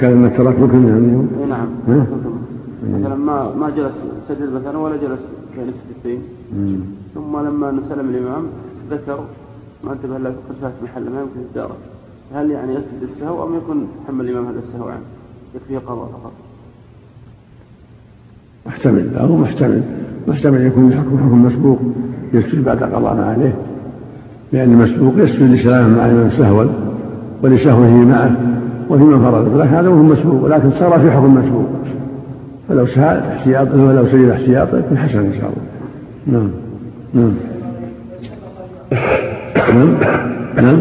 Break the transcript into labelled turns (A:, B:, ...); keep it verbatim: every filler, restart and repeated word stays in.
A: كان انك ترك ركن يعني.
B: نعم. مثلا ما ما جلس سجد مثلا ولا جلس بين السجدتين، ثم لما سلم الامام ذكر ما انتبه له قد فات محل ما يمكن الدارة، هل يعني يسجد السهو ام يكون حمل الامام هذا السهو عنه يكفيه قضاء فقط؟
A: محتمل او محتمل محتمل يكون حكم حكم مسبوق يسجد بعد قضاء ما عليه، لان المسبوق يسجد لسلامه مع الامام سهوا ولسهوه معه وفي من فرض، لكن هذا هو مسبوق ولكن صار في حكم مسبوق، فلو سهل احتياطا ولو سجد احتياطا يكون حسن ان شاء الله. نعم نعم نعم.